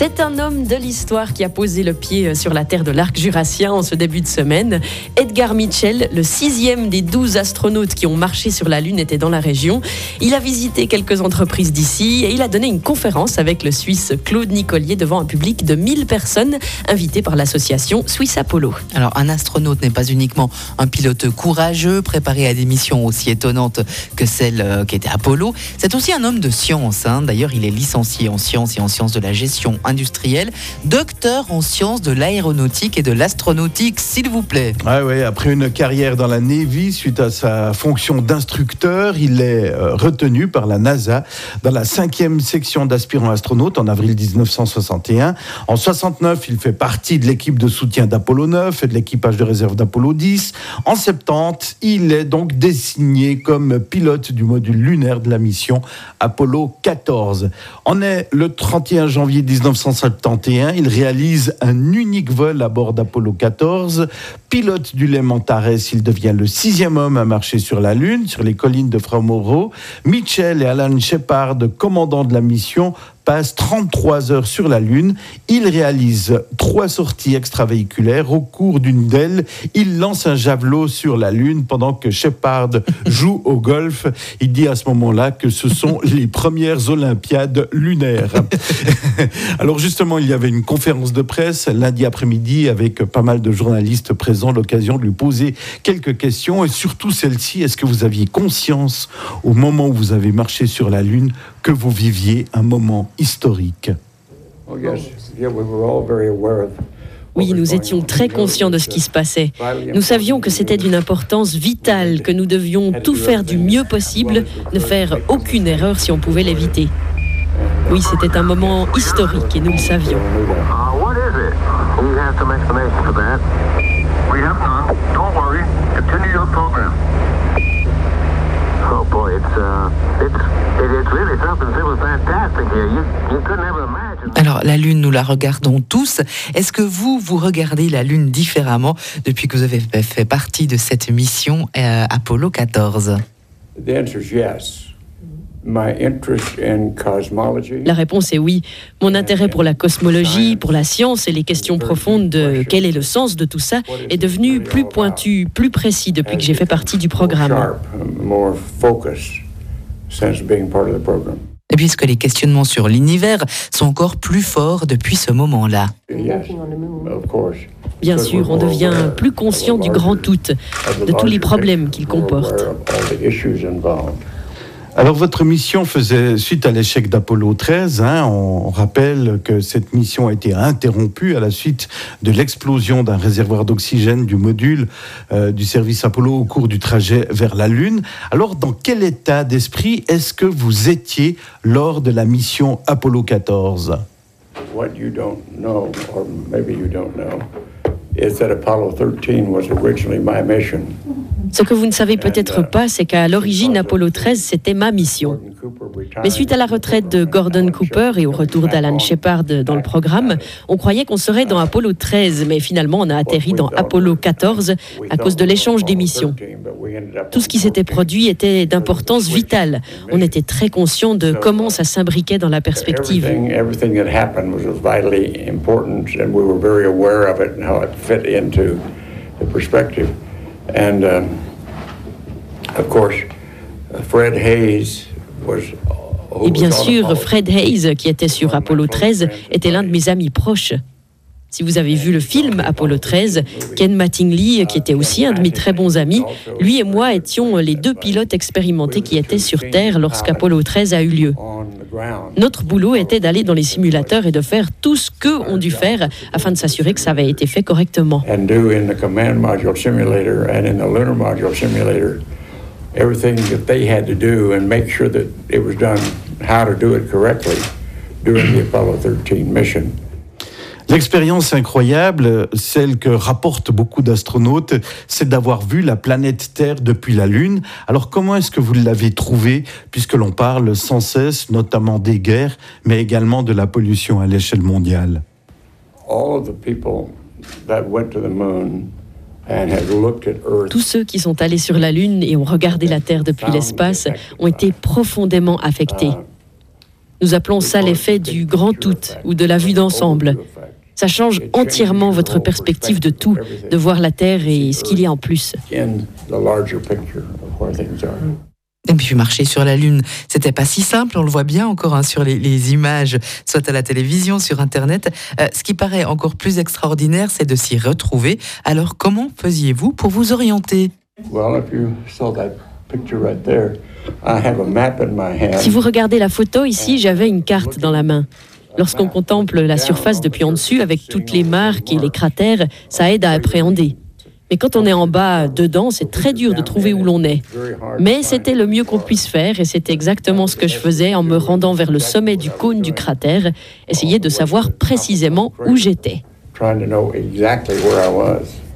C'est un homme de l'histoire qui a posé le pied sur la terre de l'arc jurassien en ce début de semaine. Edgar Mitchell, le 6e des 12 astronautes qui ont marché sur la Lune, était dans la région. Il a visité quelques entreprises d'ici et il a donné une conférence avec le Suisse Claude Nicolier devant un public de 1000 personnes invitées par l'association Suisse Apollo. Alors, un astronaute n'est pas uniquement un pilote courageux, préparé à des missions aussi étonnantes que celle qu'était Apollo. C'est aussi un homme de science. D'ailleurs, il est licencié en sciences et en sciences de la gestion industrielle, docteur en sciences de l'aéronautique et de l'astronautique, s'il vous plaît. Oui, après une carrière dans la Navy, suite à sa fonction d'instructeur, il est retenu par la NASA dans la 5e section d'aspirants astronautes en avril 1961. En 69, il fait partie de l'équipe de soutien d'Apollo 9 et de l'équipage de réserve d'Apollo 10. En 70, il est donc désigné comme pilote du module lunaire de la mission Apollo 14. On est le 31 janvier 1971. Il réalise un unique vol à bord d'Apollo 14. Pilote du Lemme Antares, il devient le 6e homme à marcher sur la Lune, sur les collines de Fromoro. Mitchell et Alan Shepard, commandants de la mission, passe 33 heures sur la Lune. Il réalise 3 sorties extravéhiculaires. Au cours d'une d'elles, il lance un javelot sur la Lune pendant que Shepard joue au golf. Il dit à ce moment-là que ce sont les premières Olympiades lunaires. Alors justement, il y avait une conférence de presse lundi après-midi avec pas mal de journalistes présents, l'occasion de lui poser quelques questions et surtout celle-ci, est-ce que vous aviez conscience au moment où vous avez marché sur la Lune que vous viviez un moment historique? Oui, nous étions très conscients de ce qui se passait. Nous savions que c'était d'une importance vitale, que nous devions tout faire du mieux possible, ne faire aucune erreur si on pouvait l'éviter. Oui, c'était un moment historique et nous le savions. Alors, la Lune, nous la regardons tous. Est-ce que vous regardez la Lune différemment depuis que vous avez fait partie de cette mission Apollo 14? La réponse est oui. Mon intérêt pour la cosmologie, pour la science et les questions profondes de quel est le sens de tout ça est devenu plus pointu, plus précis depuis que j'ai fait partie du programme. Et puisque les questionnements sur l'univers sont encore plus forts depuis ce moment-là. Bien sûr, on devient plus conscient du grand tout, de tous les problèmes qu'il comporte. Alors, votre mission faisait suite à l'échec d'Apollo 13. On rappelle que cette mission a été interrompue à la suite de l'explosion d'un réservoir d'oxygène du module du service Apollo au cours du trajet vers la Lune. Alors, dans quel état d'esprit est-ce que vous étiez lors de la mission Apollo 14? What you don't know, or maybe you don't know, is that Apollo 13 was originally my mission. Ce que vous ne savez peut-être pas, c'est qu'à l'origine, Apollo 13, c'était ma mission. Mais suite à la retraite de Gordon Cooper et au retour d'Alan Shepard dans le programme, on croyait qu'on serait dans Apollo 13, mais finalement on a atterri dans Apollo 14 à cause de l'échange des missions. Tout ce qui s'était produit était d'importance vitale. On était très conscients de comment ça s'imbriquait dans la perspective. Everything that happened was vitally important, and we were very aware of it and how it fit into the perspective. And of course, Fred Hayes was. Et bien sûr, Fred Hayes, qui était sur Apollo 13, était l'un de mes amis proches. Si vous avez vu le film Apollo 13, Ken Mattingly, qui était aussi un de mes très bons amis, lui et moi étions les 2 pilotes expérimentés qui étaient sur Terre lorsqu'Apollo 13 a eu lieu. Notre boulot était d'aller dans les simulateurs et de faire tout ce qu'eux ont dû faire afin de s'assurer que ça avait été fait correctement. Everything that they had to do and make sure that it was done how to do it correctly during the Apollo 13 mission. L'expérience incroyable, celle que rapportent beaucoup d'astronautes, c'est d'avoir vu la planète Terre depuis la Lune. Alors comment est-ce que vous l'avez trouvée, puisque l'on parle sans cesse, notamment des guerres, mais également de la pollution à l'échelle mondiale? All of the people that went to the moon. Tous ceux qui sont allés sur la Lune et ont regardé la Terre depuis l'espace ont été profondément affectés. Nous appelons ça l'effet du grand tout ou de la vue d'ensemble. Ça change entièrement votre perspective de tout, de voir la Terre et ce qu'il y a en plus. Et puis marcher sur la Lune, c'était pas si simple, on le voit bien encore sur les images, soit à la télévision, sur Internet. Ce qui paraît encore plus extraordinaire, c'est de s'y retrouver. Alors comment faisiez-vous pour vous orienter ? Si vous regardez la photo ici, j'avais une carte dans la main. Lorsqu'on contemple la surface depuis en dessus, avec toutes les marques et les cratères, ça aide à appréhender. Mais quand on est en bas, dedans, c'est très dur de trouver où l'on est. Mais c'était le mieux qu'on puisse faire et c'était exactement ce que je faisais en me rendant vers le sommet du cône du cratère, essayer de savoir précisément où j'étais.